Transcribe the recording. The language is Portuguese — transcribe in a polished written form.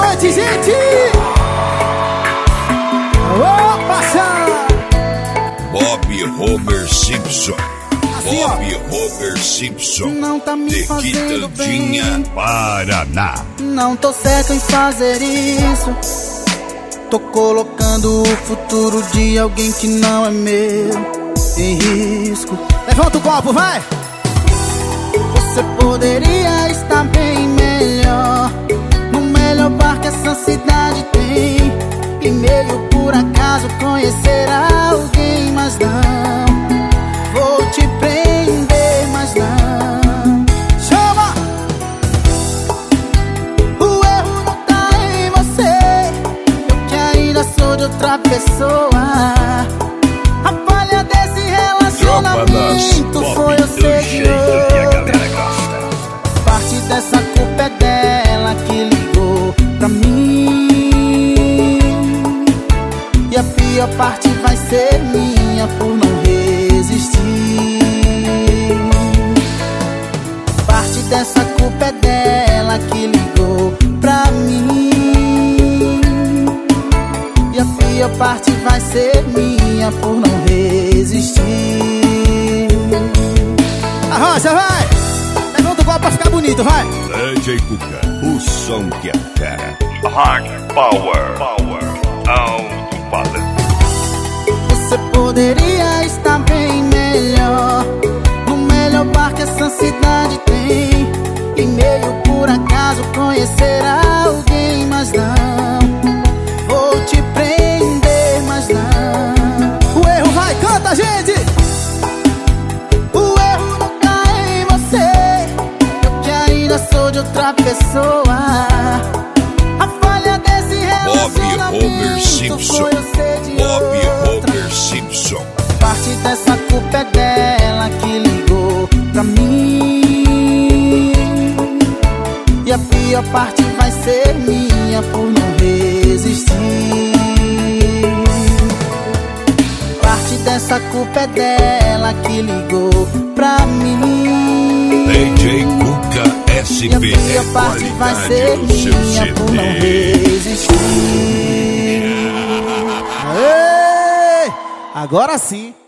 noite, gente! Ô, paixão! Bob Homer Simpson. Assim, Bob Homer Simpson. Não tá me de fazendo Quitandinha, bem. Paraná. Não tô certo em fazer isso. Tô colocando o futuro de alguém que não é meu em risco. Levanta o copo, vai! Você poderia estar bem melhor, no melhor bar que essa cidade tem, e meio por acaso conhecer alguém, mas não vou te prender, mas não. Chama! O erro não tá em você, eu que ainda sou de outra pessoa. A falha desse relacionamento foi eu ser de outra. Parte dessa culpa é dela que ligou pra mim, e a pior parte vai ser minha por não resistir. Parte dessa culpa é dela que ligou pra mim, e a pior parte vai ser minha por não resistir. Arrocha, vai! Levanta o copo pra ficar bonito, vai! DJ Cuca, o som que é fera. Hard Power, alto padrão. Você poderia estar bem melhor, no melhor bar que essa cidade tem, e meio por acaso conhecer alguém, mas não vou te prender, mas não. O erro vai, canta, gente! O erro não tá em você, eu que ainda sou de outra pessoa. A falha desse relacionamento foi eu ser de outra. Simpson. Parte dessa culpa é dela que ligou pra mim, e a pior parte vai ser minha por não resistir. Parte dessa culpa é dela que ligou pra mim, DJ Cuca e a SP pior parte vai ser minha por não resistir. Ei, agora sim.